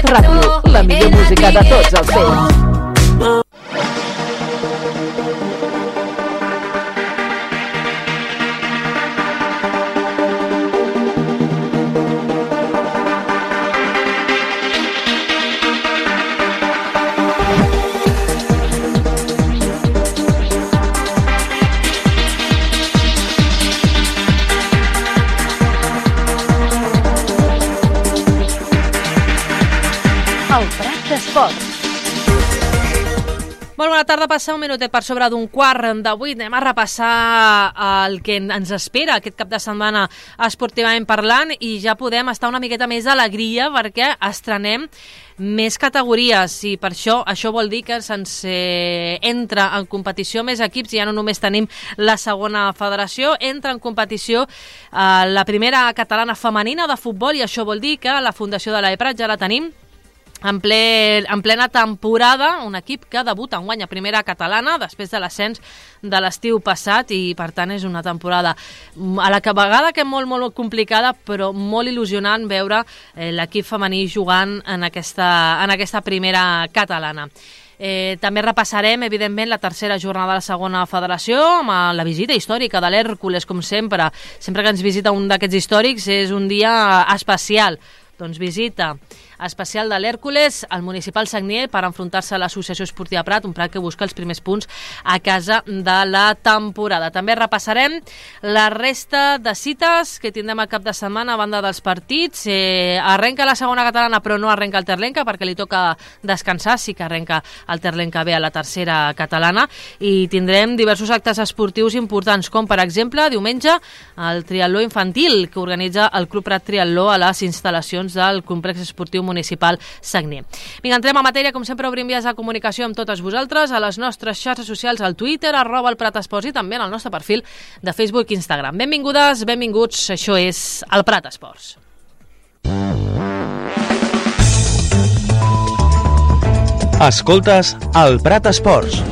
Ràdio, la millor música de tots els temps. El Prat d'Esports. Molt bona tarda, passa un minutet per sobre d'un quart d'avui. Anem a repassar el que ens espera aquest cap de setmana esportivament parlant i ja podem estar una miqueta més d'alegria perquè estrenem més categories i per això vol dir que se'ns entra en competició més equips, ja no només tenim la segona federació, entra en competició la primera catalana femenina de futbol i això vol dir que la Fundació de l'Eprat ja la tenim en plena temporada, un equip que debuta enguany a primera catalana després de l'ascens de l'estiu passat i per tant és una temporada a la vegada que molt complicada però molt il·lusionant veure l'equip femení jugant en aquesta primera catalana. També repassarem, evidentment, la tercera jornada de la segona federació amb la visita històrica de l'Hèrcules, com sempre. Sempre que ens visita un d'aquests històrics és un dia especial. Doncs visita especial de l'Hèrcules al municipal Sagnier per enfrontar-se a l'Associació Esportiva Prat, un Prat que busca els primers punts a casa de la temporada. També repassarem la resta de cites que tindrem al cap de setmana a banda dels partits. Arrenca la segona catalana però no arrenca el Terlenca perquè li toca descansar, sí que arrenca el Terlenca B a la tercera catalana i tindrem diversos actes esportius importants com per exemple diumenge el triatló infantil que organitza el Club Prat Triatló a les instal·lacions del complex esportiu municipal Sagnier. Vinga, entrem a matèria, com sempre obrim vies de comunicació amb totes vosaltres a les nostres xarxes socials, al Twitter, @elPratEsports i també en el nostre perfil de Facebook i Instagram. Benvingudes, benvinguts, això és el Prat Esports. Escoltes el Prat Esports.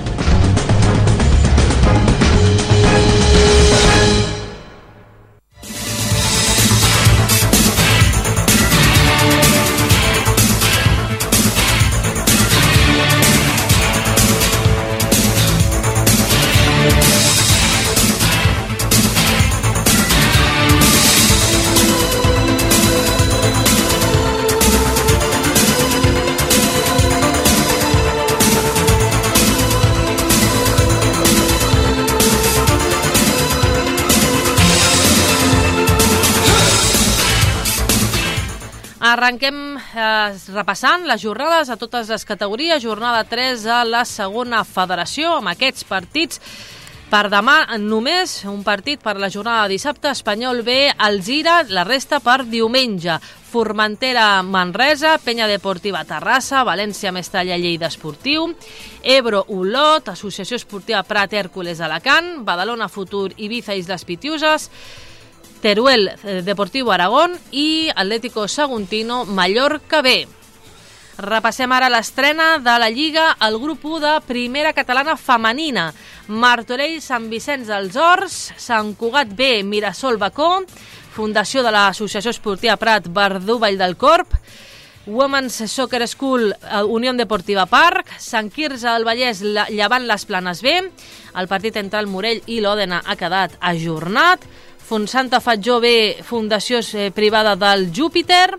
Arrenquem repassant les jornades a totes les categories. Jornada 3 a la segona federació amb aquests partits. Per demà només un partit per la jornada de dissabte, Espanyol B, Alzira, la resta per diumenge. Formentera Manresa, Penya Deportiva Terrassa, València Mestalla Lleida Esportiu, Ebro Olot, Associació Esportiva Prat Hèrcules Alacant, Badalona Futur Ibiza Islas Pitiuses, Teruel Deportivo Aragón i Atlético Saguntino Mallorca B. Repassem ara l'estrena de la Lliga al grup 1 de Primera Catalana Femenina. Martorell, Sant Vicenç dels Horts, Sant Cugat B, Mirasol Bacó, Fundació de l'Associació Esportiva Prat, Verdú Vall del Corp, Women's Soccer School, Unió Deportiva Parc, Sant Quirze del Vallès, Llevant les Planes B. El partit entre el Morell i l'Òdena ha quedat ajornat. Fontsanta Fatjó B, Fundació Privada del Júpiter,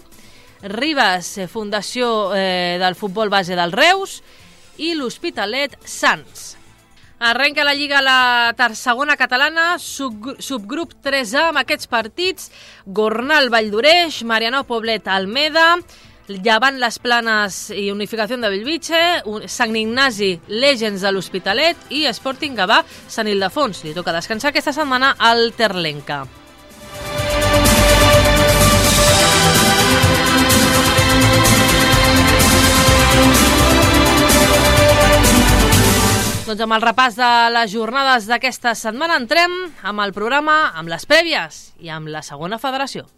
Ribes, Fundació del Futbol Base del Reus i l'Hospitalet Sants. Arrenca la Lliga a la segona catalana, subgrup 3A amb aquests partits, Gornal Valldoreix, Marianao Poblet Almeda, Llevant les Planes i Unificació de Bellvitge, Sant Ignasi Legends de l'Hospitalet i Sporting Gavà Sant Ildefons. Li toca descansar aquesta setmana al Terlenca. Doncs amb el repàs de les jornades d'aquesta setmana entrem amb el programa, amb les prèvies i amb la segona federació.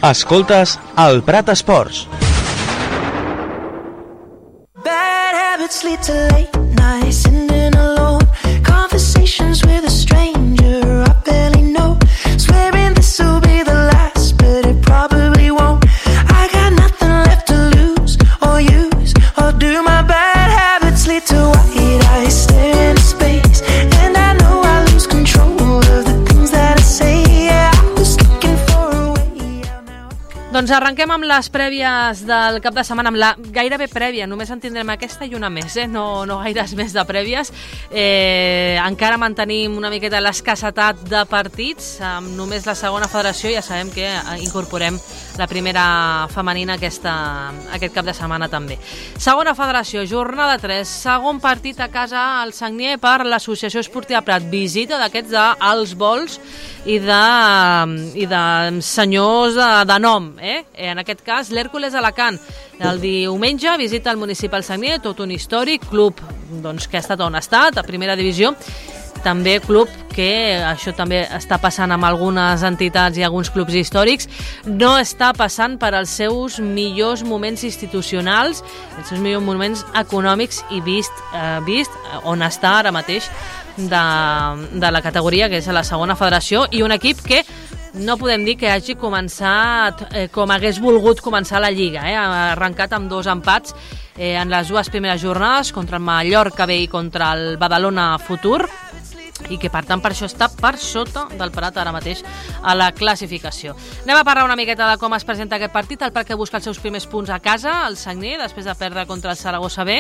Escoltes el Prat Esports. Bad habits lead to late nights, sitting alone, conversations with a stranger I barely know, swearing this will be the last, but it probably won't. I got nothing left to lose or use, or do my bad habits lead to white eyes staring into space, and I know I lose control of the things that I say. Yeah, I was looking for a way out now. Doncs arrenquem amb les prèvies del cap de setmana, amb la gairebé prèvia, només en tindrem aquesta i una més, no gaires més de prèvies. Encara mantenim una miqueta l'escassetat de partits, amb només la segona federació, ja sabem que incorporem la primera femenina aquest cap de setmana també. Segona federació, jornada 3, segon partit a casa al Sagnier per l'Associació Esportiva Prat, visita d'aquests d'Als Vols i de senyors de nom, en aquest cas l'Hèrcules Alacant. El diumenge visita el Municipal Sagnier, tot un històric club que ha estat on ha estat, a primera divisió, també club que això també està passant amb algunes entitats i alguns clubs històrics, no està passant per als seus millors moments institucionals, els seus millors moments econòmics i vist on està ara mateix de la categoria, que és a la segona federació, i un equip que no podem dir que hagi començat com hagués volgut començar la Lliga. Ha arrencat amb 2 empats en les 2 primeres jornades, contra el Mallorca B i contra el Badalona Futur, i que per tant per això està per sota del Prat ara mateix a la classificació. Anem a parlar una miqueta de com es presenta aquest partit. El Prat que busca els seus primers punts a casa, el Sagnier, després de perdre contra el Saragossa B,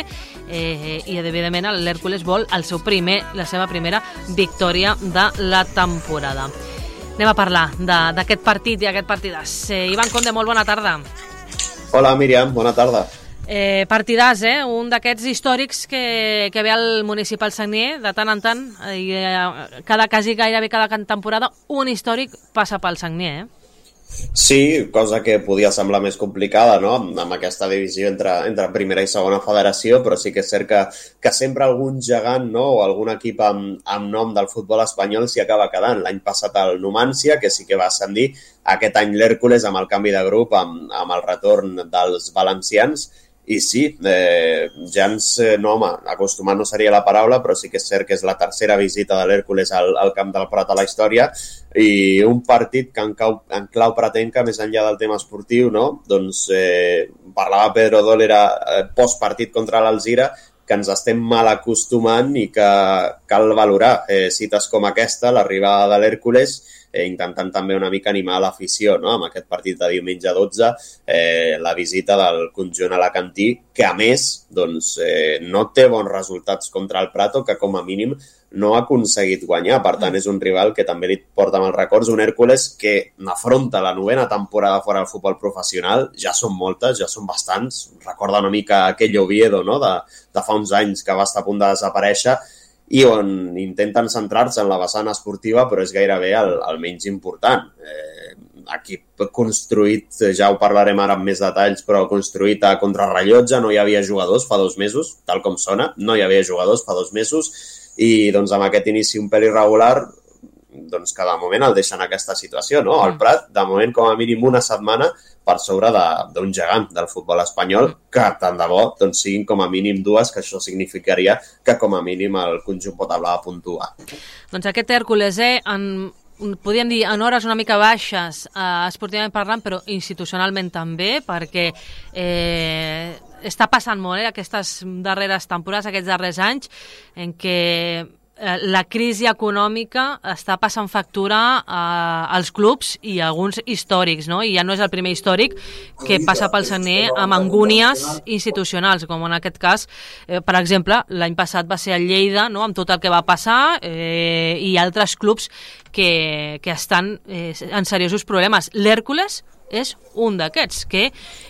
i evidentment l'Hèrcules vol la seva primera victòria de la temporada. Anem a parlar d'aquest partit i aquest partidàs. Ivan Conde, molt bona tarda. Hola, Míriam, bona tarda. Partidàs, un d'aquests històrics que ve al Municipal Sagnier de tant en tant, i gairebé cada temporada un històric passa pel Sagnier, Sí, cosa que podia semblar més complicada, no?, amb aquesta divisió entre primera i segona federació, però sí que és cert que sempre algun gegant, no?, o algun equip amb nom del futbol espanyol s'hi acaba quedant. L'any passat el Numancia, que sí que va ascendir, aquest any l'Hèrcules amb el canvi de grup, amb el retorn dels valencians. I sí, ja acostumat no seria la paraula, però sí que és cert que és la tercera visita de l'Hèrcules al Camp del Prat a la història, i un partit que en clau pratenca, més enllà del tema esportiu, no? Doncs parlava Pedro Dólera postpartit contra l'Alzira, que ens estem mal acostumant i que cal valorar cites com aquesta, l'arribada de l'Hèrcules, intentant també una mica animar l'afició, no?, amb aquest partit de diumenge 12, la visita del conjunt alacantí, que a més no té bons resultats contra el Prato, que com a mínim no ha aconseguit guanyar. Per tant, és un rival que també li porta amb els records, un Hèrcules que afronta la 9ª temporada fora del futbol professional. Ja són moltes, ja són bastants. Recorda una mica aquell Oviedo, no?, de fa uns anys, que va estar a punt de desaparèixer, i on intenten centrar-se en la vessant esportiva, però és gairebé el menys important. Equip construït, ja ho parlarem ara amb més detalls, però construït a contrarrellotge, no hi havia jugadors fa 2 mesos, tal com sona, no hi havia jugadors fa 2 mesos, i doncs amb aquest inici un pèl irregular, doncs que de moment el deixa en aquesta situació, no? El Prat, de moment, com a mínim una setmana per sobre d'un gegant del futbol espanyol, que tant de bo doncs siguin com a mínim 2, que això significaria que com a mínim el conjunt pot hablar de puntuar. Doncs aquest Hèrcules, podríem dir en hores una mica baixes, esportivament parlant, però institucionalment també, perquè està passant molt aquestes darreres temporades, aquests darrers anys, en què la crisi econòmica està passant factura als clubs i a alguns històrics, no? I ja no és el primer històric que passa pel Sagnier amb angúnies institucionals, com en aquest cas, per exemple, l'any passat va ser el Lleida, no?, amb tot el que va passar, i altres clubs que estan en seriosos problemes. L'Hèrcules és un d'aquests que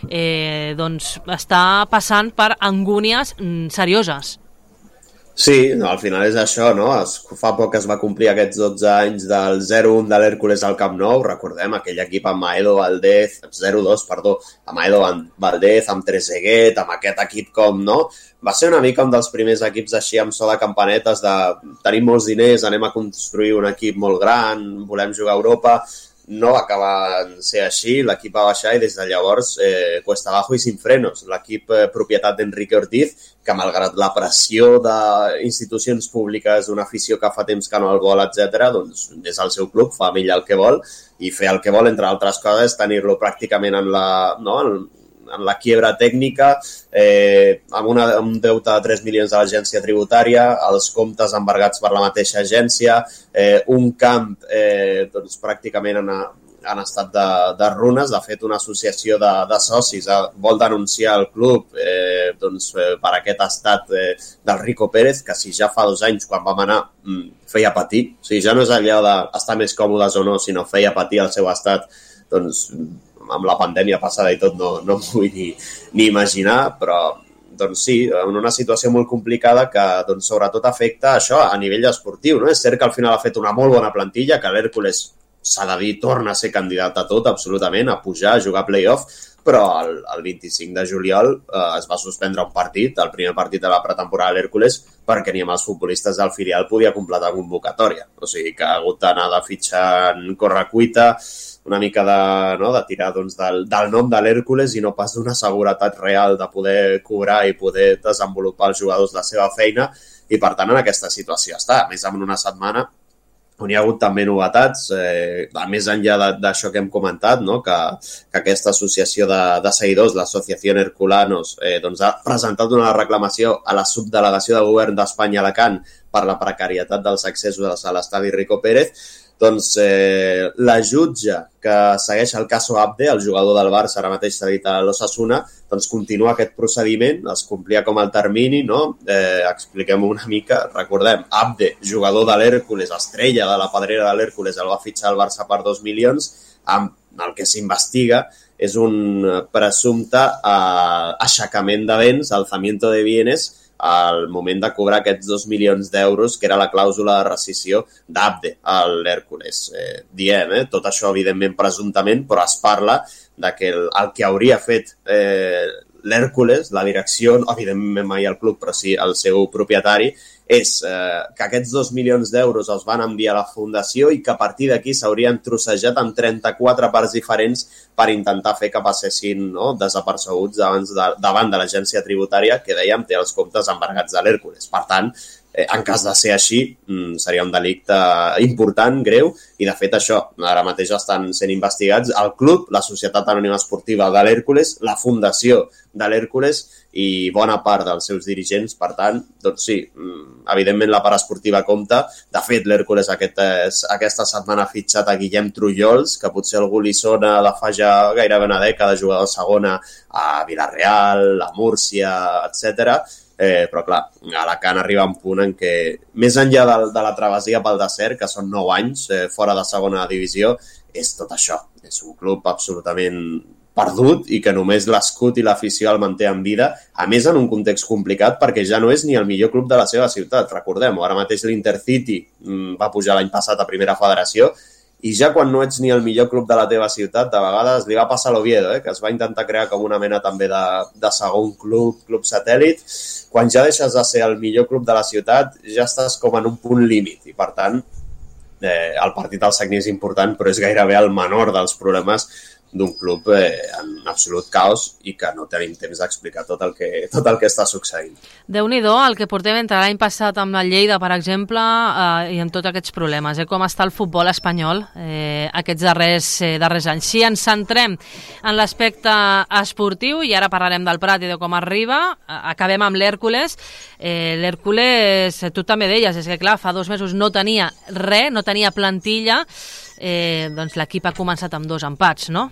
està passant per angúnies serioses. Sí, al final és això, no? Fa poc es va complir aquests 12 anys del 0-1 de l'Hèrcules al Camp Nou, recordem aquell equip amb Maedo Valdez, 0-2, perdó, amb Maedo Valdez, amb Trezeguet, amb aquest equip com, no? Va ser una mica un dels primers equips així amb so de campanetes de tenim molts diners, anem a construir un equip molt gran, volem jugar a Europa. no va acabar ser així, l'equip va baixar i des de llavors cuesta abajo i sin frenos. L'equip propietat d'Enrique Ortiz, que malgrat la pressió d'institucions públiques, d'una afició que fa temps que no el vol, etc., doncs és el seu club, fa amb ell el que vol, i fer el que vol, entre altres coses, tenir-lo pràcticament en la quiebra tècnica, amb un deute de 3 milions de l'agència tributària, els comptes embargats per la mateixa agència, un camp doncs, pràcticament en estat de runes. De fet, una associació de socis vol denunciar el club per aquest estat del Rico Pérez, que si ja fa 2 anys, quan vam anar, feia patir. O sigui, ja no és allò d'estar més còmodes o no, sinó feia patir el seu estat, doncs, amb la pandèmia passada i tot no m'ho vull ni imaginar, però doncs sí, en una situació molt complicada que doncs, sobretot afecta això a nivell esportiu. No? És cert que al final ha fet una molt bona plantilla, que l'Hèrcules, s'ha de dir, torna a ser candidat a tot, absolutament, a pujar, a jugar a play-off, però el 25 de juliol es va suspendre un partit, el primer partit de la pretemporada de l'Hèrcules, perquè ni amb els futbolistes del filial podia completar convocatòria. O sigui que ha hagut d'anar de fitxar en correcuita, una mica de tirar doncs, del nom de l'Hèrcules i no pas d'una seguretat real de poder cobrar i poder desenvolupar els jugadors la seva feina, i per tant en aquesta situació està. A més, en una setmana on hi ha hagut també novetats, a més enllà d'això que hem comentat, no? que aquesta associació de seguidors, l'Associació Herculanos, doncs ha presentat una reclamació a la subdelegació del govern d'Espanya a Alacant per la precarietat dels accessos a l'estadi Rico Pérez. Doncs la jutge que segueix el cas Abde, el jugador del Barça, ara mateix s'ha dit a l'Osasuna, doncs continua aquest procediment, es complia com el termini, no? Expliquem-ho una mica, recordem, Abde, jugador de l'Hèrcules, estrella de la pedrera de l'Hèrcules, el va fitxar el Barça per 2 milions, amb el que s'investiga és un presumpte aixecament de béns, alzamiento de bienes, al moment de cobrar aquests 2 milions d'euros, que era la clàusula de rescissió d'Abde a l'Hèrcules. Tot això, evidentment, presumptament, però es parla de que el que hauria fet l'Hèrcules, la direcció, evidentment mai el club, però sí el seu propietari, és que aquests 2 milions d'euros els van enviar a la fundació i que a partir d'aquí s'haurien trossejat en 34 parts diferents per intentar fer que passessin desapercebuts davant de l'agència tributària que, dèiem, té els comptes embargats de l'Hèrcules. Per tant, en cas de ser així, seria un delicte important, greu, i de fet això, ara mateix estan sent investigats el club, la Societat Anònima Esportiva de l'Hèrcules, la Fundació de l'Hèrcules i bona part dels seus dirigents. Per tant, doncs sí, evidentment la part esportiva compta. De fet, l'Hèrcules aquesta setmana ha fitxat a Guillem Trullols, que potser algú li sona de fa ja gairebé una dècada, jugador de segona a Villarreal, a Múrcia, etc. Però clar, Alacant arriba a un punt en què, més enllà de la travessia pel desert, que són 9 anys fora de segona divisió, és tot això. És un club absolutament perdut i que només l'escut i l'afició el manté en vida, a més en un context complicat perquè ja no és ni el millor club de la seva ciutat. Recordem-ho, ara mateix l'Intercity va pujar l'any passat a Primera Federació i ja quan no ets ni el millor club de la teva ciutat, de vegades li va passar a l'Oviedo, que es va intentar crear com una mena també de segon club satèl·lit. Quan ja deixes de ser el millor club de la ciutat, ja estàs com en un punt límit i, per tant, el partit al Sagní és important, però és gairebé el menor dels problemes d'un club en absolut caos i que no tenim temps d'explicar tot el que està succeint. Déu-n'hi-do el que portem entre l'any passat amb la Lleida, per exemple, i amb tots aquests problemes. Com està el futbol espanyol aquests darrers anys. Si ens centrem en l'aspecte esportiu, i ara parlarem del Prat i de com arriba, acabem amb l'Hèrcules. L'Hèrcules, tu també deies, és que clar, fa 2 mesos no tenia res, no tenia plantilla, doncs l'equip ha començat amb 2 empats, no?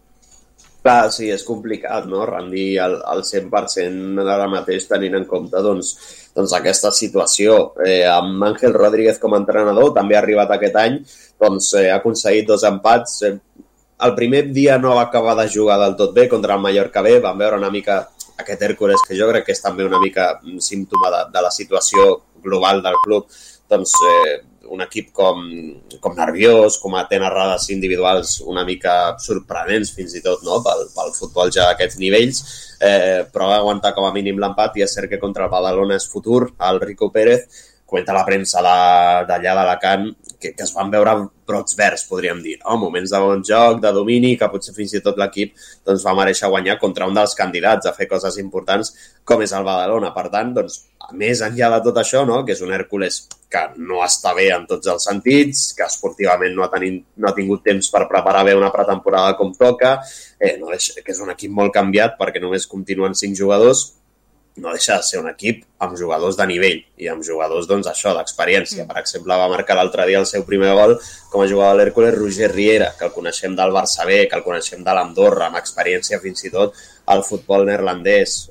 Clar, sí, és complicat, no?, rendir al 100% ara mateix tenint en compte doncs aquesta situació. Amb Ángel Rodríguez com a entrenador, també ha arribat aquest any, doncs ha aconseguit 2 empats. El primer dia no va acabar de jugar del tot bé contra el Mallorca B, vam veure una mica aquest Hèrcules, que jo crec que és també una mica símptoma de la situació global del club, doncs un equip com nerviós, com a errades individuals una mica sorprenents fins i tot, no?, pel futbol ja d'aquests nivells, però va aguantar com a mínim l'empat i és cert que contra el Badalona és futur, el Rico Pérez, comenta la premsa d'allà d'Alacant, que es van veure brots verds, podríem dir, no? Moments de bon joc, de domini, que potser fins i tot l'equip doncs, va mereixer guanyar contra un dels candidats a fer coses importants com és el Badalona. Per tant, doncs, més enllà de tot això, no? Que és un Hèrcules que no està bé en tots els sentits, que esportivament no ha tingut temps per preparar bé una pretemporada com toca, que és un equip molt canviat perquè només continuen 5 jugadors, no deixa de ser un equip amb jugadors de nivell i amb jugadors, doncs, això, d'experiència. Per exemple, va marcar l'altre dia el seu primer gol com a jugador de l'Hèrcules Roger Riera, que el coneixem del Barça B, que el coneixem de l'Andorra, amb experiència fins i tot al futbol neerlandès.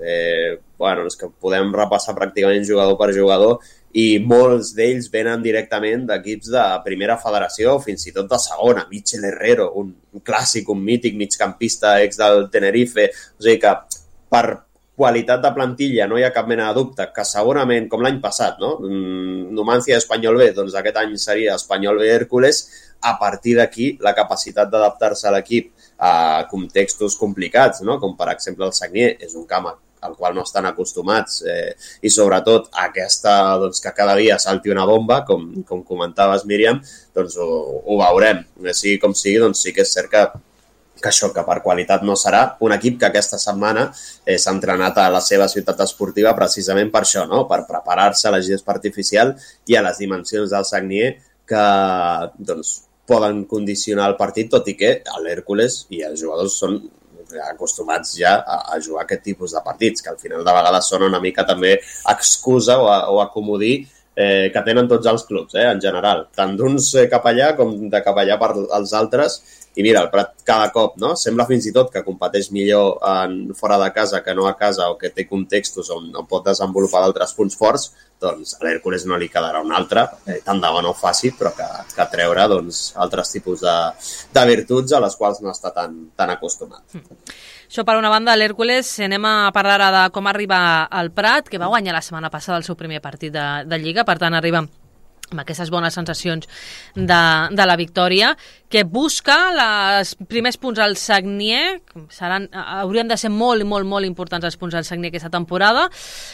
És que podem repassar pràcticament jugador per jugador i molts d'ells venen directament d'equips de primera federació, fins i tot de segona. Michel Herrero, un clàssic, un mític migcampista ex del Tenerife. O sigui que per qualitat de plantilla no hi ha cap mena de dubte, que segurament, com l'any passat, no? Numancia Espanyol B, doncs aquest any seria Espanyol B Hèrcules. A partir d'aquí, la capacitat d'adaptar-se a l'equip a contextos complicats, no? Com per exemple el Sagnier, és un camp al qual no estan acostumats i sobretot aquesta, doncs, que cada dia salti una bomba, com comentaves, Míriam, doncs ho veurem. Sigui com sigui, doncs sí que és cert que això, que per qualitat no serà un equip que aquesta setmana s'ha entrenat a la seva ciutat esportiva precisament per això, no? Per preparar-se a la gespa artificial i a les dimensions del Sagnier que doncs, poden condicionar el partit, tot i que l'Hèrcules i els jugadors són acostumats ja a jugar aquest tipus de partits, que al final de vegades són una mica també excusa o acomodí que tenen tots els clubs, en general, tant d'uns cap allà com de cap allà per als altres. I mira, el Prat cada cop, no? Sembla fins i tot que competeix millor fora de casa que no a casa o que té contextos on pot desenvolupar d'altres punts forts, doncs a l'Hèrcules no li quedarà un altre, tant de bo no ho faci, però que treure doncs, altres tipus de virtuts a les quals no està tan acostumat. Això per una banda, l'Hèrcules. Anem a parlar ara de com arriba al Prat, que va guanyar la setmana passada el seu primer partit de Lliga, per tant arriba amb aquestes bones sensacions de la victòria, que busca els primers punts al Sagnier. Haurien de ser molt, molt, molt importants els punts al Sagnier aquesta temporada,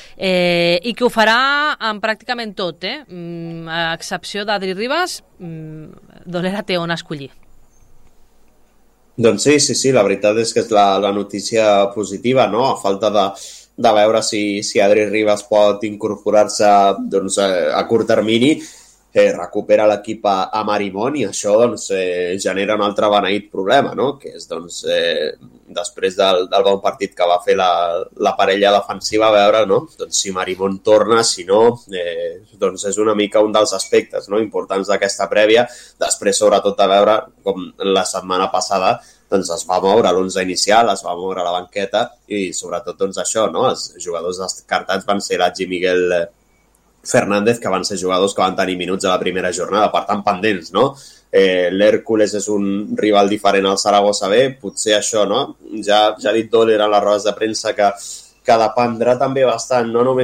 i que ho farà amb pràcticament tot, a excepció d'Adri Ribas. Dolera té on escollir. Doncs sí, la veritat és que és la notícia positiva, no? A falta de veure si Adri Ribas pot incorporar-se doncs, a curt termini, recupera l'equip a Marimón i això doncs, genera un altre beneït problema, no? Que és doncs, després del bon partit que va fer la parella defensiva, a veure, no? Doncs, si Marimón torna, si no, doncs és una mica un dels aspectes, no? Importants d'aquesta prèvia. Després, sobretot, a veure com la setmana passada doncs es va moure l'11 inicial, es va moure la banqueta i sobretot doncs, això, no? Els jugadors descartats van ser l'Agi Miguel Fernández, que van ser jugadors que van tenir minuts a la primera jornada, per tant pendents, no? L'Hèrcules és un rival diferent al Saragossa B, potser això, no? Ja ha dit Doler a les rodes de premsa que dependrà també bastant, no només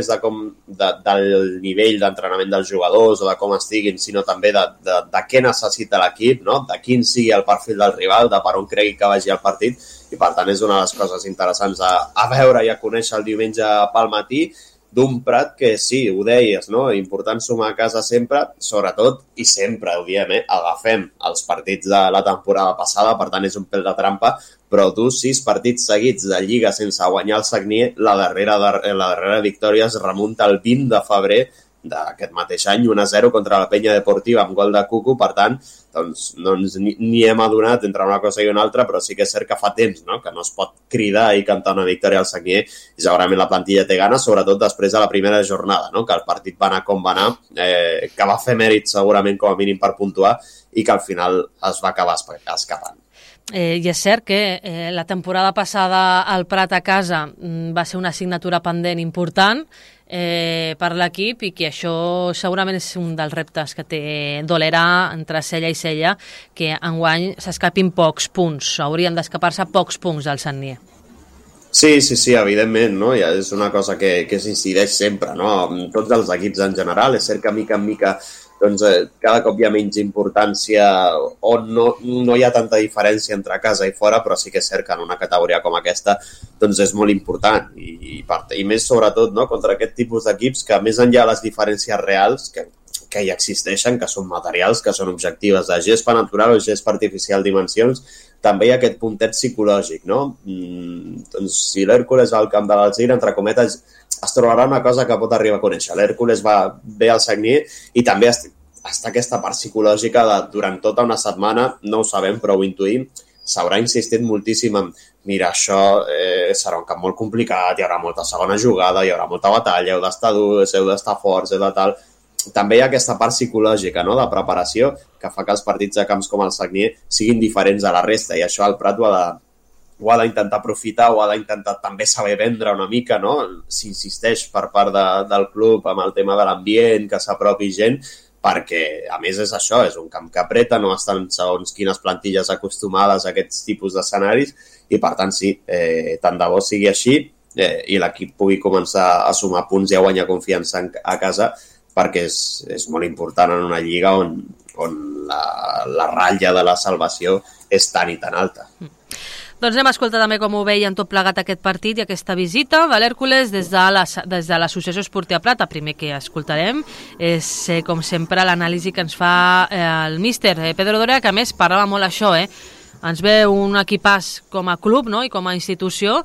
del nivell d'entrenament dels jugadors o de com estiguin, sinó també de què necessita l'equip, no? De quin sigui el perfil del rival, de per on cregui que vagi el partit, i per tant és una de les coses interessants a veure i a conèixer el diumenge pel matí, d'un Prat que sí, ho deies, no? Important sumar a casa sempre, sobretot, i sempre ho diem, agafem els partits de la temporada passada, per tant és un pèl de trampa, però 6 partits seguits de Lliga sense guanyar el Sagnier, la darrera victòria es remunta al 20 de febrer d'aquest mateix any, 1-0 contra la Penya Deportiva amb gol de Cucu. Per tant, doncs, no ens n'hi hem adonat entre una cosa i una altra, però sí que és cert que fa temps, no? Que no es pot cridar i cantar una victòria al Sagnier, i segurament la plantilla té ganes, sobretot després de la primera jornada, no? Que el partit va anar com va anar, que va fer mèrit segurament com a mínim per puntuar i que al final es va acabar escapant. I és cert que la temporada passada al Prat a casa va ser una assignatura pendent important per l'equip, i que això segurament és un dels reptes que té Dolera entre cella i cella, que enguany s'escapin pocs punts, haurien d'escapar-se pocs punts del Sagnier. Sí, evidentment, no? Ja és una cosa que s'incideix sempre, no? Tots els equips en general. És cert que mica en mica doncs cada cop hi ha menys importància o no hi ha tanta diferència entre casa i fora, però sí que és cert que en una categoria com aquesta doncs és molt important i més sobretot, no?, contra aquest tipus d'equips que més enllà de les diferències reals que hi existeixen, que són materials, que són objectives de gespa natural o gespa artificial dimensions, també hi ha aquest puntet psicològic, no? Doncs si l'Hèrcules va al camp de l'Alzira, entre cometes, es trobarà una cosa que pot arribar a conèixer. L'Hèrcules va bé al Sagnier i també està aquesta part psicològica de durant tota una setmana, no ho sabem però ho intuïm, s'haurà insistit moltíssim en mira, això serà un camp molt complicat, hi haurà molta segona jugada, hi haurà molta batalla, heu d'estar durs, heu d'estar forts, heu de tal... També hi ha aquesta part psicològica, no?, de preparació que fa que els partits de camps com el Sagnier siguin diferents a la resta i això el Prat ho ha d'intentar aprofitar, ho ha d'intentar també saber vendre una mica, no? S'insisteix per part del club amb el tema de l'ambient, que s'apropi gent, perquè a més és això, és un camp que apreta, no estan segons quines plantilles acostumades a aquests tipus d'escenaris i per tant sí, tant de bo sigui així i l'equip pugui començar a sumar punts i a guanyar confiança a casa, perquè és molt important en una lliga on la ratlla de la salvació és tan i tan alta. Doncs anem a escoltar també com ho veien tot plegat aquest partit i aquesta visita de l'Hèrcules des de l'Associació Esportiva Prat. El primer que escoltarem és, com sempre, l'anàlisi que ens fa el míster Pedro Dorea, que a més parlava molt això, ens ve un equipàs com a club, no?, i com a institució,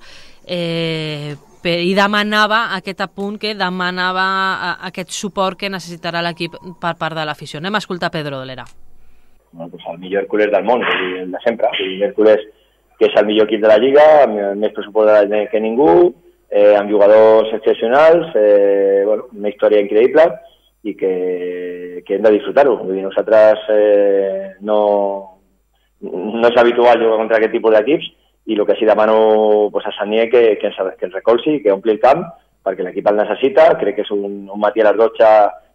i demanava aquest apunt, que demanava aquest suport que necessitarà l'equip per part de l'afició. Anem a escoltar Pedro Dolera. Bueno, pues el millor Hèrcules del món, el de sempre. L'Hèrcules, que és el millor equip de la Lliga, amb més pressupost que ningú, amb jugadors excepcionals, bueno, una història increïble i que hem de disfrutar-ho. Nosaltres no és habitual jugar contra aquest tipus d'equips, i el que sí demano pues, a Sagnier que ens recolzi, que ompli el camp, perquè l'equip el necessita. Crec que és un matí a les 12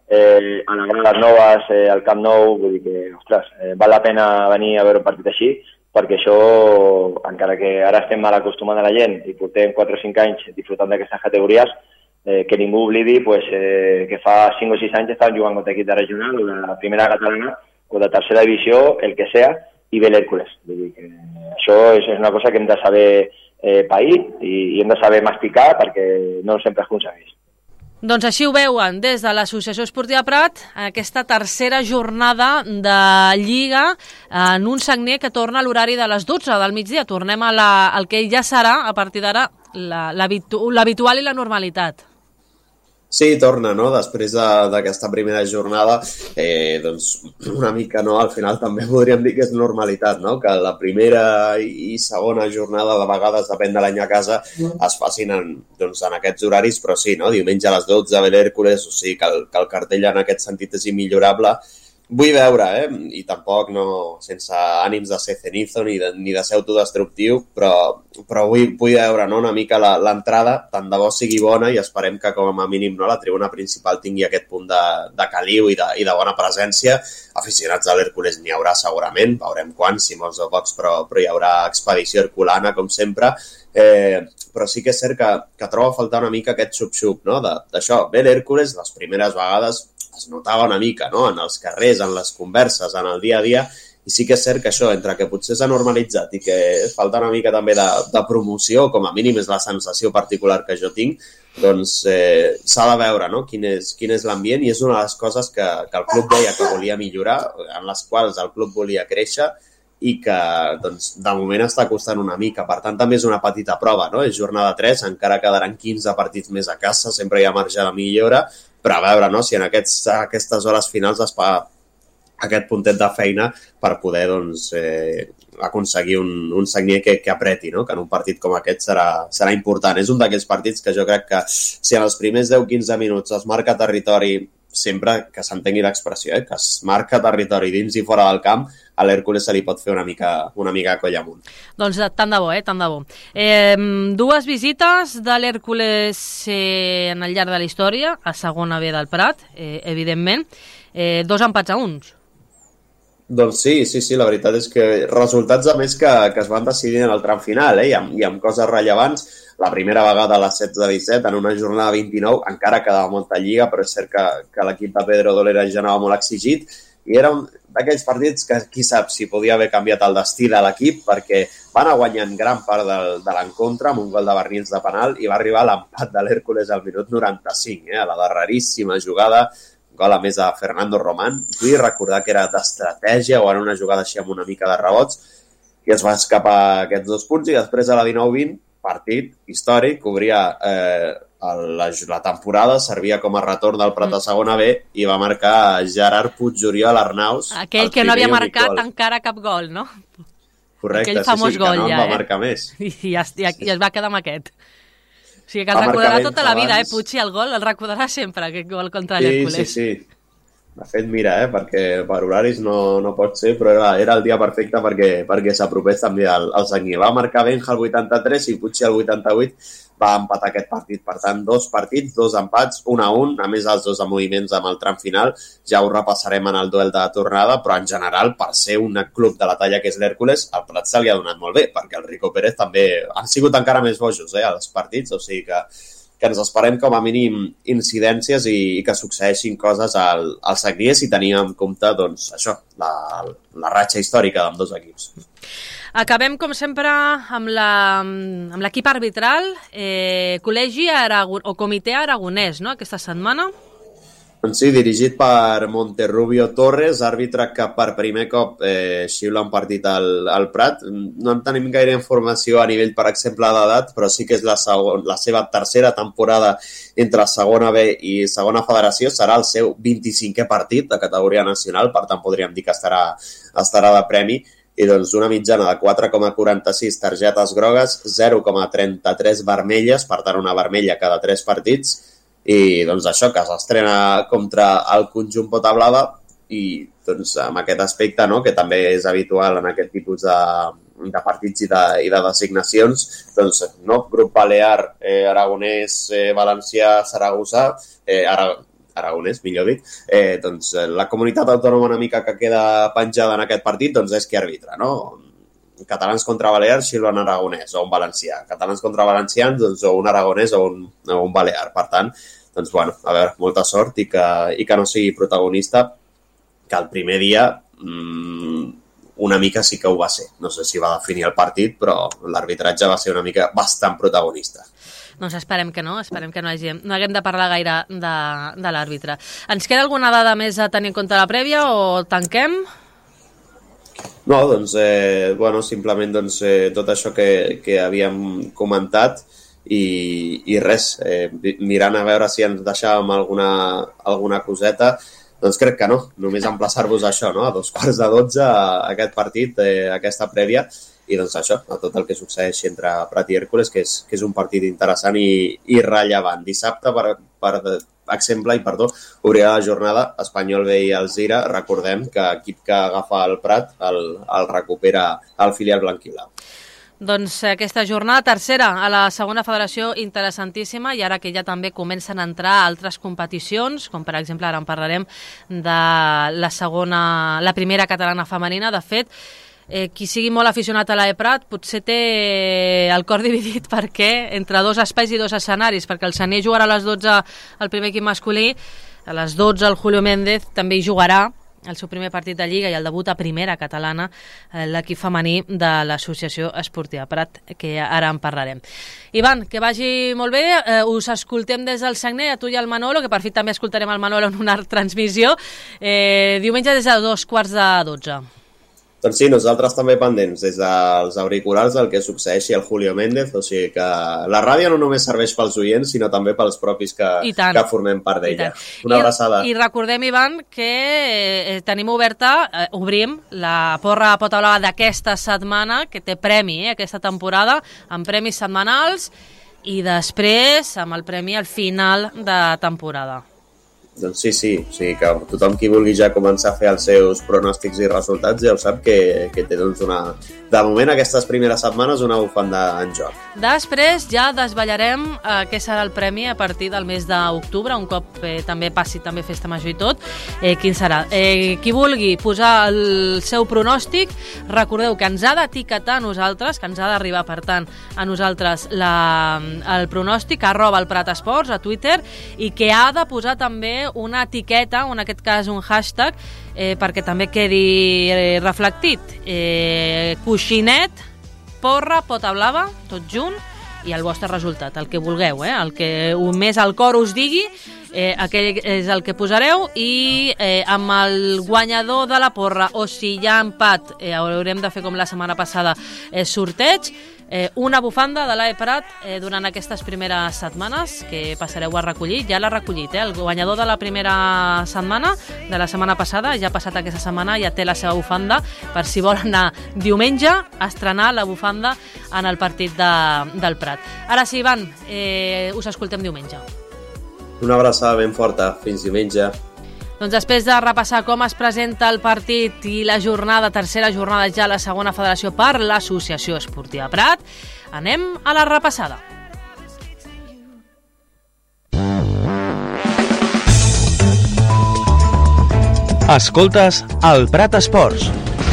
a la grada les noves, al Camp Nou, vull dir que, ostres, val la pena venir a veure un partit així, perquè això, encara que ara estem mal acostumant a la gent i portem 4 o 5 anys disfrutant d'aquestes categories, que ningú oblidi pues, que fa 5 o 6 anys estàvem jugant contra equip de regional o de la primera catalana o de tercera divisió, el que sea, i ve l'Hèrcules. Vull dir que això és una cosa que hem de saber pair i hem de saber masticar perquè no sempre es aconsegueix. Doncs així ho veuen des de l'Associació Esportiva Prat, aquesta tercera jornada de Lliga en un Sagnier que torna a l'horari de les 12 del migdia. Tornem al que ja serà, a partir d'ara, l'habitual i la normalitat. Sí, torna, no?, després d'aquesta primera jornada, doncs una mica, no?, al final també podríem dir que és normalitat, no?, que la primera i segona jornada, de vegades, depèn de l'any a casa, es facin en aquests horaris, però sí, no?, diumenge a les 12 ve l'Hèrcules, o sigui que el cartell en aquest sentit és immillorable. Vull veure, i tampoc sense ànims de ser cenizo ni de ser autodestructiu, però vull veure, no, una mica l'entrada, tant de bo sigui bona i esperem que com a mínim, no, la tribuna principal tingui aquest punt de caliu i de bona presència. Aficionats a l'Hèrcules n'hi haurà segurament, veurem quants, si molts o pocs, però hi haurà expedició herculana, com sempre, però sí que és cert que trobo a faltar una mica aquest xup-xup, no, d'això. Ve l'Hèrcules, les primeres vegades es notava una mica, no?, en els carrers, en les converses, en el dia a dia, i sí que és cert que això, entre que potser s'ha normalitzat i que falta una mica també de promoció, com a mínim és la sensació particular que jo tinc, doncs s'ha de veure, no?, quin és l'ambient, i és una de les coses que el club deia que volia millorar, en les quals el club volia créixer, i que doncs, de moment està costant una mica. Per tant, també és una petita prova, no? És jornada 3, encara quedaran 15 partits més a casa, sempre hi ha marge de millora, però a veure, no?, si en aquestes hores finals es fa aquest puntet de feina per poder doncs, aconseguir un Sagnier que apreti, no?, que en un partit com aquest serà important. És un d'aquells partits que jo crec que si en els primers 10-15 minuts es marca territori, sempre que s'entengui l'expressió, que es marca territori dins i fora del camp, a l'Hèrcules se li pot fer una mica coll amunt. Doncs tant de bo, tant de bo. Dues visites de l'Hèrcules en el llarg de la història, a segona B del Prat, evidentment. 2 empats a 1. Doncs sí, la veritat és que resultats a més que es van decidir en el tram final, i amb coses rellevants. La primera vegada a les 16-17, en una jornada 29, encara quedava molta lliga, però és cert que l'equip de Pedro Dolera ja anava molt exigit, i era un d'aquells partits que qui sap si podia haver canviat el destí de l'equip, perquè va anar guanyant gran part de l'encontre amb un gol de Bernils de penal i va arribar a l'empat de l'Hèrcules al minut 95, a la darreríssima jugada, gol a més de Fernando Román. Vull recordar que era d'estratègia o era una jugada així amb una mica de rebots, i es va escapar aquests 2 punts, i després a la 19-20, partit històric, obria la temporada, servia com a retorn del Prat a segona B i va marcar Gerard Puig-Oriol Arnaus. Aquell que no havia marcat encara cap gol, no? Correcte, aquell famós gol, que no ja, va marcar més. I es va quedar amb aquest. O sigui que el recordarà tota la vida, Puig, el gol el recordarà sempre, aquest gol contra l'Hèrcules. Sí. De fet, mira, perquè per horaris no pot ser, però era el dia perfecte perquè s'apropés també al Sagnier. Va marcar Benja al 83 i Puig al 88 va empatar aquest partit. Per tant, 2 partits, 2 empats, 1-1, a més els 2 moviments amb el tram final. Ja ho repassarem en el duel de tornada, però en general, per ser un club de la talla que és l'Hèrcules, el Prat se li ha donat molt bé, perquè el Rico Pérez també han sigut encara més bojos als partits, o sigui que ens esperem com a mínim incidències i que succeeixin coses al Sagnier si tenim en compte, doncs, això, la ratxa històrica d'ambdós 2 equips. Acabem, com sempre, amb l'equip arbitral, col·legi o comitè aragonès, no?, aquesta setmana. Doncs sí, dirigit per Monterrubio Torres, àrbitre que per primer cop xiula un partit al Prat. No en tenim gaire informació a nivell, per exemple, d'edat, però sí que és la seva tercera temporada entre segona B i segona federació. Serà el seu 25è partit de categoria nacional, per tant podríem dir que estarà de premi. I doncs una mitjana de 4,46 targetes grogues, 0,33 vermelles, per tant una vermella cada 3 partits. I doncs això, que s'estrena contra el conjunt Pota Blava, i doncs amb aquest aspecte, no?, que també és habitual en aquest tipus de partits i de designacions, doncs, no?, grup balear, aragonès, valencià, saragossà, aragonès, millor dit, doncs la comunitat autònoma una mica que queda penjada en aquest partit, doncs és qui arbitra, no? Catalans contra balears, xiula un aragonès o un valencià. Catalans contra valencians, doncs o un aragonès o un balear. Per tant, doncs, bueno, a veure, molta sort i que no sigui protagonista, que el primer dia una mica sí que ho va ser. No sé si va definir el partit, però l'arbitratge va ser una mica bastant protagonista. Doncs esperem que no haguem de parlar gaire de l'àrbitre. Ens queda alguna dada més a tenir en compte la prèvia o tanquem? No, doncs, simplement tot això que havíem comentat i res, mirant a veure si ens deixàvem alguna coseta, doncs crec que no, només emplaçar-vos a això, no? A 11:15 aquest partit, aquesta prèvia, i doncs això, a tot el que succeeixi entre Prat i Hèrcules, que és un partit interessant i rellevant. Dissabte, per exemple, obrirà la jornada Espanyol B i Alzira. Recordem que l'equip que agafa el Prat el recupera el filial blanquiblau. Doncs aquesta jornada tercera a la segona federació interessantíssima, i ara que ja també comencen a entrar altres competicions, com per exemple ara en parlarem de la primera catalana femenina. De fet, qui sigui molt aficionat a l'Eprat potser té el cor dividit perquè entre 2 espais i 2 escenaris, perquè el Sagnier jugarà a les 12 el primer equip masculí, a les 12 el Julio Méndez també hi jugarà el seu primer partit de Lliga i el debut a primera catalana l'equip femení de l'Associació Esportiva Prat, que ara en parlarem. Ivan, que vagi molt bé, us escoltem des del Sagnier, a tu i al Manolo, que per fi també escoltarem el Manolo en una transmissió, diumenge des de 11:15. Doncs sí, nosaltres també pendents des dels auriculars del que succeeixi al Julio Méndez, o sigui que la ràdio no només serveix pels oients, sinó també pels propis que formem part d'ella. Una abraçada. I recordem, Ivan, que tenim obrim la porra a Pota Blava d'aquesta setmana, que té premi aquesta temporada, amb premis setmanals, i després amb el premi al final de temporada. Doncs sí, o sigui que tothom qui vulgui ja començar a fer els seus pronòstics i resultats ja ho sap que té doncs de moment aquestes primeres setmanes una bufanda en joc. Després ja desvetllarem què serà el premi a partir del mes d'octubre, un cop també passi també festa major i tot, quin serà. Qui vulgui posar el seu pronòstic, recordeu que ens ha d'etiquetar a nosaltres, que ens ha d'arribar per tant a nosaltres el pronòstic, @elPratEsports a Twitter, i que ha de posar també una etiqueta, o en aquest cas un hashtag, perquè també quedi reflectit. Coixinet, porra, pota blava, tot junt, i el vostre resultat, el que vulgueu, el que més al cor us digui, aquell és el que posareu, i amb el guanyador de la porra, o si hi ha empat, haurem de fer com la setmana passada, sorteig, una bufanda de l'AE Prat durant aquestes primeres setmanes que passareu a recollir. Ja l'ha recollit, el guanyador de la primera setmana, de la setmana passada, ja ha passat aquesta setmana, ja té la seva bufanda, per si vol anar diumenge a estrenar la bufanda en el partit del Prat. Ara sí, Ivan, us escoltem diumenge. Una abraçada ben forta, fins diumenge. Doncs després de repassar com es presenta el partit i la tercera jornada ja a la segona federació per l'Associació Esportiva Prat, anem a la repassada. Escoltes el Prat Esports.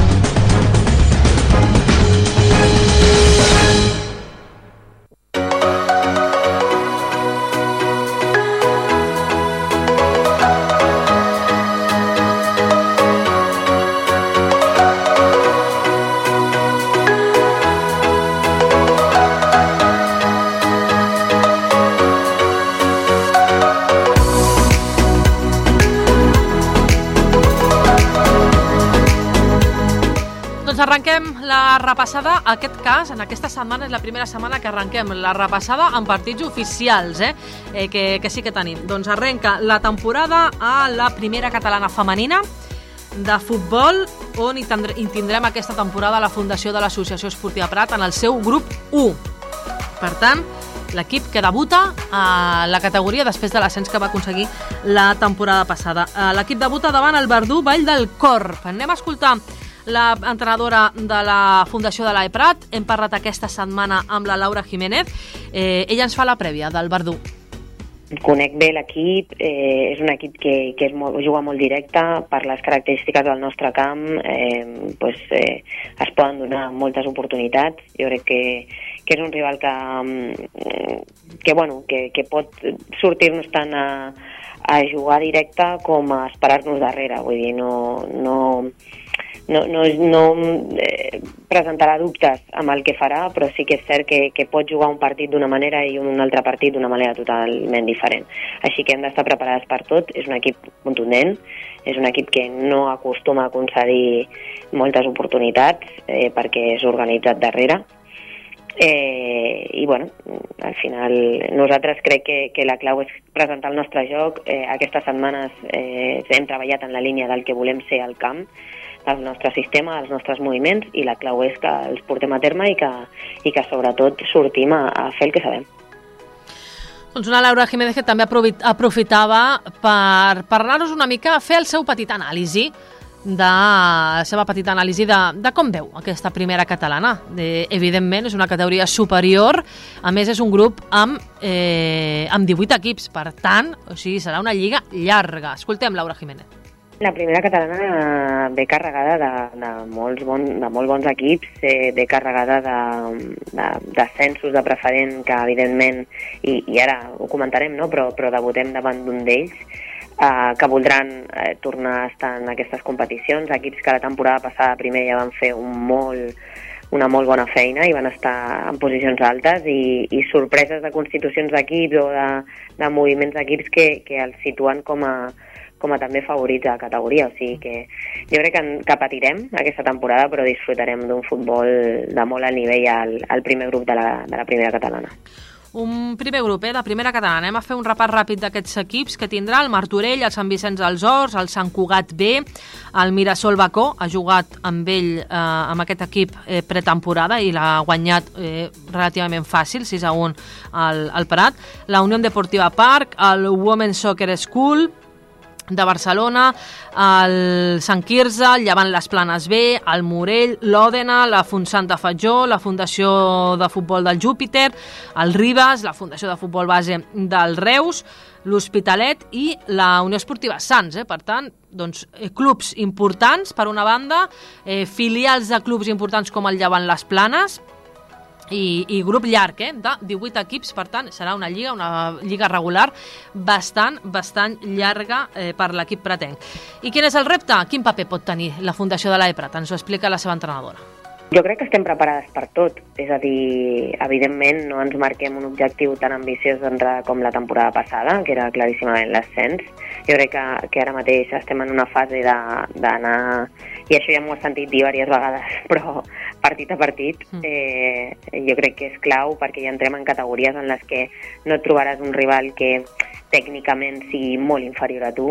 Arrenquem la repassada, en aquest cas, en aquesta setmana és la primera setmana que arrenquem la repassada en partits oficials, que sí que tenim. Doncs arrenca la temporada a la primera catalana femenina de futbol, on hi tindrem aquesta temporada la Fundació de l'Associació Esportiva Prat en el seu grup 1. Per tant, l'equip que debuta a la categoria després de l'ascens que va aconseguir la temporada passada. L'equip debuta davant el Verdú Vall del Corp. Anem a escoltar l'entrenadora de la Fundació de l'AE Prat. Hem parlat aquesta setmana amb la Laura Jiménez. Ella ens fa la prèvia del Verdú. Conec bé l'equip, és un equip que juga molt directe. Per les característiques del nostre camp es poden donar moltes oportunitats. Jo crec que és un rival que pot sortir-nos tant a jugar directe com a esperar-nos darrere. Vull dir, no presentarà dubtes amb el que farà, però sí que és cert que pot jugar un partit d'una manera i un altre partit d'una manera totalment diferent. Així que hem d'estar preparades per tot. És un equip contundent, és un equip que no acostuma a concedir moltes oportunitats perquè és organitzat darrere. I al final nosaltres crec que la clau és presentar el nostre joc. Aquestes setmanes hem treballat en la línia del que volem ser al camp, del nostre sistema, dels nostres moviments, i la clau és que els portem a terme i que sobretot sortim a fer el que sabem. Doncs una Laura Jiménez que també aprofitava per parlar-nos una mica, fer el seu petit anàlisi de com veu aquesta primera catalana. Evidentment és una categoria superior, a més és un grup amb 18 equips, per tant, serà una lliga llarga. Escoltem Laura Jiménez. La primera catalana ve carregada de molt bons equips, ve carregada d'ascensos de preferent que, evidentment, i ara ho comentarem, no? però debutem davant d'un d'ells, que voldran tornar a estar en aquestes competicions. Equips que la temporada passada primer ja van fer una molt bona feina i van estar en posicions altes, i sorpreses de constitucions d'equips o de moviments d'equips que els situen com a també favorits a la categoria. O sigui que jo crec que patirem aquesta temporada, però disfrutarem d'un futbol de molt alt nivell al primer grup de la primera catalana. Un primer grup de primera catalana. Anem a fer un repàs ràpid d'aquests equips que tindrà el Martorell, el Sant Vicenç dels Horts, el Sant Cugat B, el Mirasol Bacó. Ha jugat amb ell, amb aquest equip pretemporada, i l'ha guanyat relativament fàcil, 6-1 al Prat. La Unió Deportiva Parc, el Women's Soccer School, de Barcelona, el Sant Quirze, el Llevant Les Planes B, el Morell, l'Òdena, la Fontsant de Fatjó, la Fundació de Futbol del Júpiter, el Ribes, la Fundació de Futbol Base del Reus, l'Hospitalet i la Unió Esportiva Sants. Per tant, doncs, clubs importants, per una banda, filials de clubs importants com el Llevant Les Planes, i grup llarg, de 18 equips. Per tant, serà una lliga regular bastant llarga per l'equip pretenc. I quin és el repte? Quin paper pot tenir la Fundació de l'EPRAT? Ens ho explica la seva entrenadora. Jo crec que estem preparades per tot, és a dir, evidentment no ens marquem un objectiu tan ambiciós d'entrada com la temporada passada, que era claríssimament l'ascens. Jo crec que ara mateix estem en una fase d'anar, i això ja m'ho he sentit dir diverses vegades, però partit a partit, jo crec que és clau perquè ja entrem en categories en les que no et trobaràs un rival que tècnicament sigui molt inferior a tu.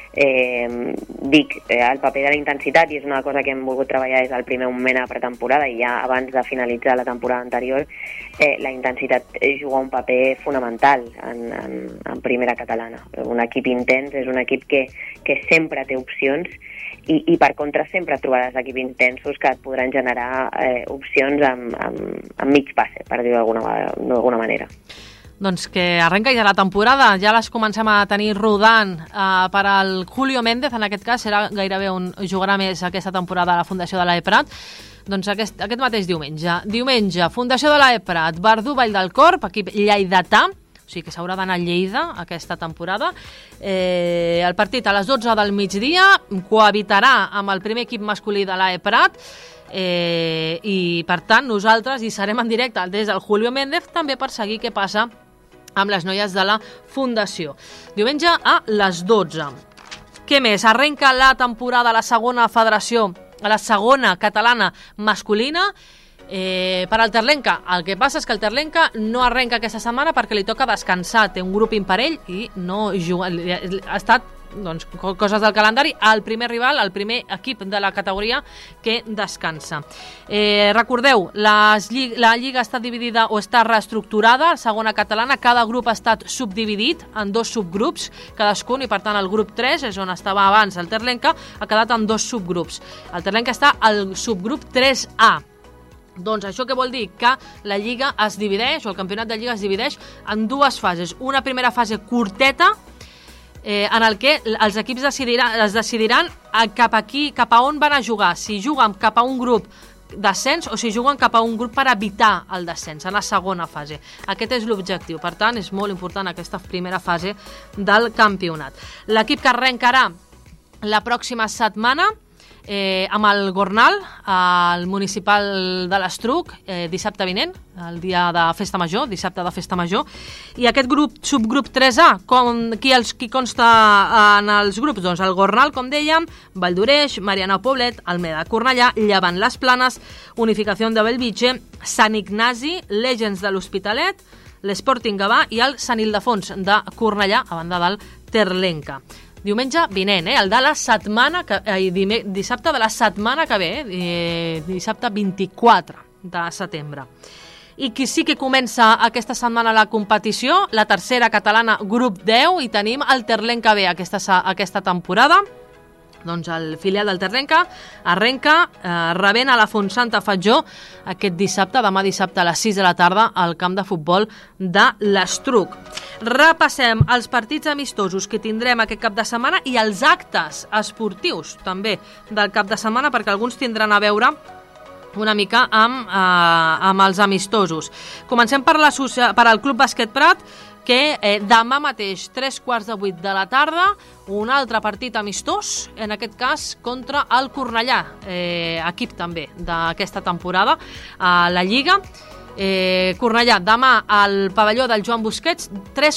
El paper de la intensitat, i és una cosa que hem volgut treballar des del primer moment a pretemporada i ja abans de finalitzar la temporada anterior, la intensitat juga un paper fonamental en primera catalana. Un equip intens és un equip que sempre té opcions i per contra sempre trobaràs equips intensos que et podran generar opcions amb mig passe, per dir-ho d'alguna manera. Doncs que arrenca ja la temporada, ja les comencem a tenir rodant per al Julio Méndez, en aquest cas serà gairebé on jugarà més aquesta temporada a la Fundació de l'EPRAT. Doncs aquest mateix diumenge, Fundació de l'EPRAT, Verdú, Vall del Corp, equip lleidatà, o sigui que s'haurà d'anar a Lleida aquesta temporada. El partit a les 12 del migdia cohabitarà amb el primer equip masculí de l'EPRAT, i per tant nosaltres hi serem en directe des del Julio Méndez també per seguir què passa amb les noies de la Fundació. Diumenge a les 12. Què més? Arrenca la temporada a la segona federació, a la segona catalana masculina, per al Terlenca. El que passa és que el Terlenca no arrenca aquesta setmana perquè li toca descansar, té un grup imparell i no juga, ha estat coses del calendari, el primer rival, el primer equip de la categoria que descansa. Recordeu, la lliga està dividida o està reestructurada, segona catalana, cada grup ha estat subdividit en 2 subgrups cadascun, i per tant el grup 3 és on estava abans el Terlenca, ha quedat en 2 subgrups. El Terlenca està al subgrup 3A. Doncs això què vol dir? Que la lliga es divideix, o el campionat de lliga es divideix en 2 fases. Una primera fase curteta, en el que els equips es decidiran cap a on van a jugar, si juguen cap a un grup d'ascens o si juguen cap a un grup per evitar el descens, en la segona fase. Aquest és l'objectiu, per tant és molt important aquesta primera fase del campionat. L'equip que arrencarà la pròxima setmana amb el Gornal, al municipal de l'Estruc, dissabte vinent, el dia de Festa Major, dissabte de Festa Major. I aquest subgrup 3A, qui consta en els grups? Doncs el Gornal, com dèiem, Valldoreix, Mariana Poblet, Almeda Cornellà, Llevant Les Planes, Unificació de Bellvitge, Sant Ignasi, Legends de l'Hospitalet, l'Sporting Gavà i el Sant Ildefons de Cornellà, a banda del Terlenca. Diumenge vinent, el de la setmana dissabte de la setmana que ve, dissabte 24 de setembre. I qui sí que comença aquesta setmana la competició, la tercera catalana, grup 10, i tenim el Terlenca B aquesta temporada. Doncs el filial del Terlenca arrenca rebent a la Fontsant de Fatjó aquest dissabte, demà dissabte a les 6 de la tarda al camp de futbol de l'Estruc. Repassem els partits amistosos que tindrem aquest cap de setmana i els actes esportius també del cap de setmana, perquè alguns tindran a veure una mica amb els amistosos. Comencem per al Club Bàsquet Prat, que demà mateix, 7:45 de la tarda, un altre partit amistós, en aquest cas contra el Cornellà, equip també d'aquesta temporada a la Lliga. Cornellà, demà al pavelló del Joan Busquets,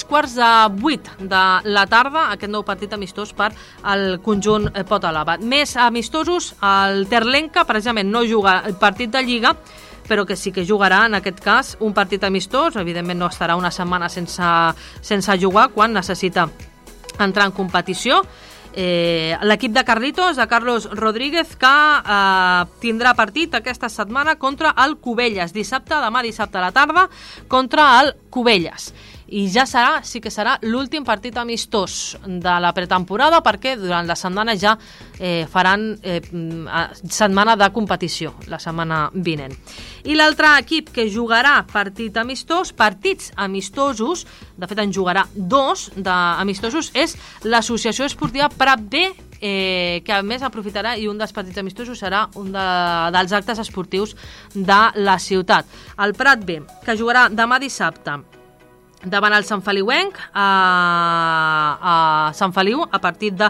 7:45 de la tarda, aquest nou partit amistós per al conjunt Pot Elevat. Més amistosos, el Terlenca, precisament no juga el partit de Lliga, però que sí que jugarà, en aquest cas, un partit amistós. Evidentment no estarà una setmana sense jugar quan necessita entrar en competició. L'equip de Carlitos, de Carlos Rodríguez, que tindrà partit aquesta setmana contra el Cubelles, demà dissabte a la tarda, contra el Cubelles. i ja sí que serà l'últim partit amistós de la pretemporada, perquè durant la setmana ja faran setmana de competició, la setmana vinent. I l'altre equip que jugarà partits amistosos, de fet en jugarà 2 d'amistosos, és l'Associació Esportiva Prat B, que a més aprofitarà, i un dels partits amistosos serà un dels actes esportius de la ciutat. El Prat B, que jugarà demà dissabte davant el Sant Feliuenc a Sant Feliu a partir de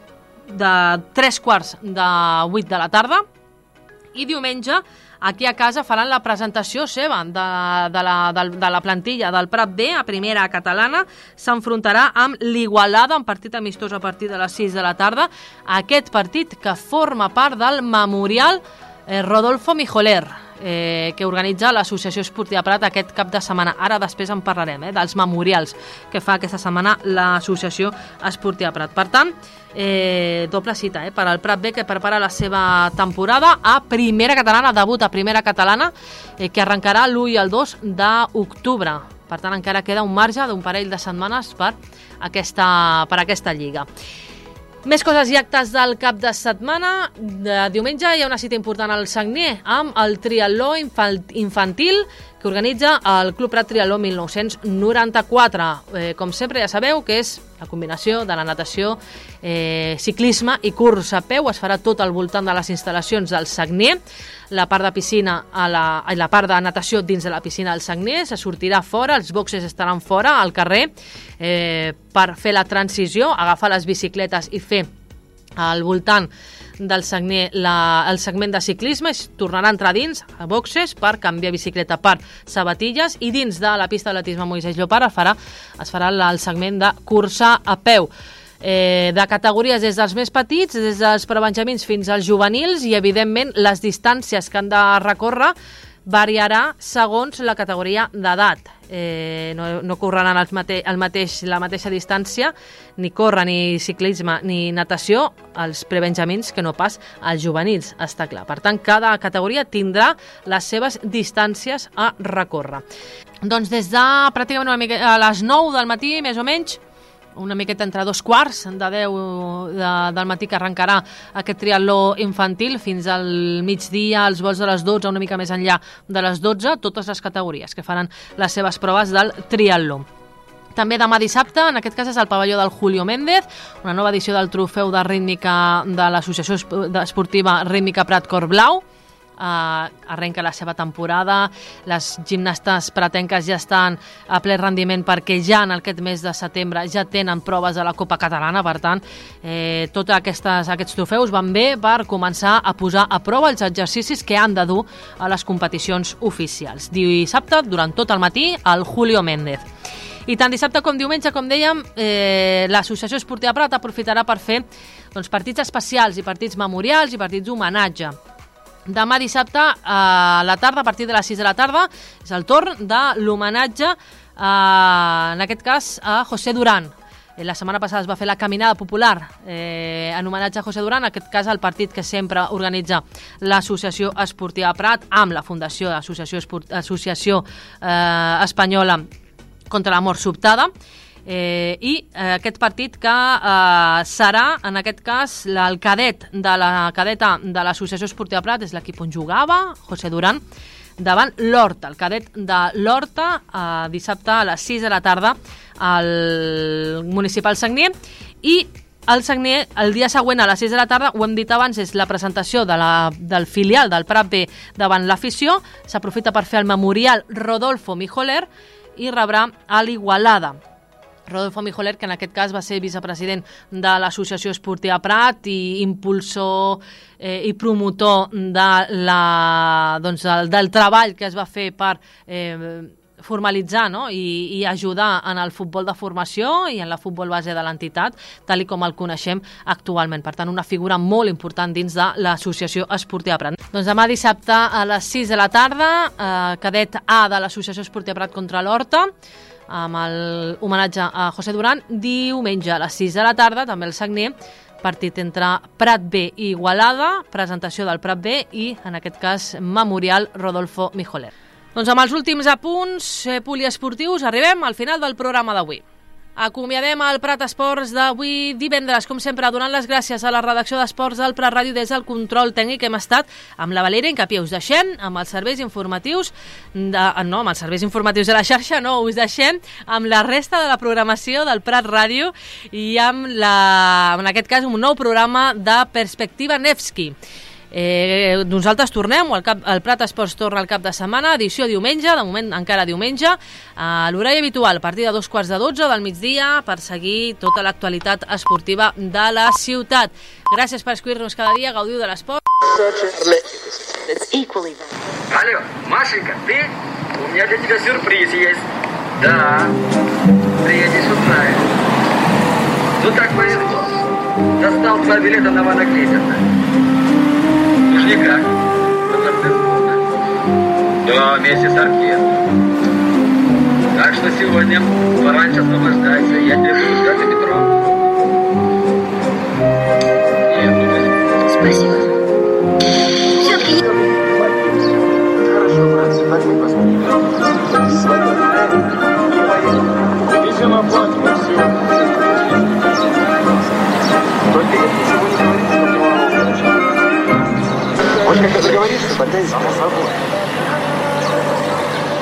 7:45 de la tarda, i diumenge aquí a casa faran la presentació seva de la plantilla del Prat B a primera catalana. S'enfrontarà amb l'Igualada en partit amistós a partir de les 6 de la tarda, aquest partit que forma part del Memorial Rodolfo Mijoler, que organitza l'Associació Esportiva Prat aquest cap de setmana. Ara després en parlarem, dels memorials que fa aquesta setmana l'Associació Esportiva Prat. Per tant, doble cita per al Prat B, que prepara la seva temporada a primera catalana, debut a primera catalana, que arrencarà l'1 i el 2 d'octubre. Per tant, encara queda un marge d'un parell de setmanes per aquesta lliga. Més coses i actes del cap de setmana. De diumenge hi ha una cita important al Sagnier amb el triatló infantil que organitza el Club Prat Triatló 1994. Com sempre ja sabeu que és la combinació de la natació, ciclisme i curs a peu. Es farà tot al voltant de les instal·lacions del Sagnier. La part de piscina i la part de natació dins de la piscina del Sagnier se sortirà fora, els boxes estaran fora al carrer per fer la transició, agafar les bicicletes i fer al voltant del Sagnier el segment de ciclisme. Es tornarà a entrar dins a boxes per canviar bicicleta per sabatilles, i dins de la pista d'atletisme Moisès Llopart es farà el segment de cursa a peu. De categories des dels més petits, des dels prebenjamins fins als juvenils, i evidentment les distàncies que han de recórrer variarà segons la categoria d'edat. No correran la mateixa distància, ni corre, ni ciclisme, ni natació, els prebenjamins que no pas els juvenils, està clar. Per tant, cada categoria tindrà les seves distàncies a recórrer. Doncs des de pràcticament a les 9 del matí, més o menys, una miqueta entre 2:15 del matí, que arrencarà aquest triatló infantil, fins al migdia, als vols de les 12, una mica més enllà de les 12, totes les categories que faran les seves proves del triatló. També demà dissabte, en aquest cas és el pavelló del Julio Méndez, una nova edició del trofeu de rítmica de l'Associació Esportiva Rítmica Prat Cor Blau. Arrenca la seva temporada, les gimnastes pratenques ja estan a ple rendiment, perquè ja en aquest mes de setembre ja tenen proves de la Copa Catalana. Per tant, tots aquests trofeus van bé per començar a posar a prova els exercicis que han de dur a les competicions oficials. Dissabte, durant tot el matí, al Julio Méndez. I tant dissabte com diumenge, com dèiem, l'Associació Esportiva Prat aprofitarà per fer partits especials i partits memorials i partits d'homenatge. Demà dissabte a la tarda, a partir de les 6 de la tarda, és el torn de l'homenatge, en aquest cas, a José Durán. La setmana passada es va fer la caminada popular en homenatge a José Durán, en aquest cas el partit que sempre organitza l'Associació Esportiva Prat amb la Fundació Associació Espanyola contra la Mort Sobtada. I aquest partit que serà, en aquest cas, el cadet de la cadeta de l'Associació Esportiva Prat, és l'equip on jugava José Durán, davant l'Horta, el cadet de l'Horta, dissabte a les 6 de la tarda al Municipal Sagnier. I el Sagnier, el dia següent a les 6 de la tarda, ho hem dit abans, és la presentació del filial del Prat B davant l'afició. S'aprofita per fer el memorial Rodolfo Mijoler i rebrà a l'Igualada. Rodolfo Mijoler, que en aquest cas va ser vicepresident de l'Associació Esportiva Prat i impulsor i promotor del treball que es va fer per formalitzar i ajudar en el futbol de formació i en la futbol base de l'entitat, tal com el coneixem actualment. Per tant, una figura molt important dins de l'Associació Esportiva Prat. Doncs demà dissabte a les 6 de la tarda, cadet A de l'Associació Esportiva Prat contra l'Horta, amb l'homenatge a José Durán. Diumenge a les 6 de la tarda, també el Sagnier, partit entre Prat B i Igualada, presentació del Prat B i, en aquest cas, memorial Rodolfo Mijoler. Doncs amb els últims apunts poliesportius arribem al final del programa d'avui. Acomiadem el Prat Esports d'avui divendres, com sempre, donant les gràcies a la redacció d'Esports del Prat Ràdio des del control tècnic. Hem estat amb la Valeria Incapié. Us deixem amb els serveis informatius amb els serveis informatius de la xarxa, no, us deixem amb la resta de la programació del Prat Ràdio i en aquest cas, un nou programa de Perspectiva Nevski. Nosaltres tornem, el Prat Esports torna al cap de setmana, edició diumenge, de moment encara diumenge, a l'horari habitual, a partir de 11:45 del migdia, per seguir tota l'actualitat esportiva de la ciutat. Gràcies per escollir-nos cada dia, gaudiu de l'esport. Алло, Машенька, ты? У меня для тебя сюрприз есть. Да, приедешь узнаешь. Ну так повезло. Достал 2 билета на Вана Клиперна. Уж никак. Да, вместе с оркестром. Так что сегодня пораньше освобождайся. Я тебя буду ждать у метро. Спасибо. Все-таки не... Хорошо, братцы, пойдем посмотрим. Везем оплату, все. Только ничего не говорите, что не могу. Вот как договоришься, тогда и само собой.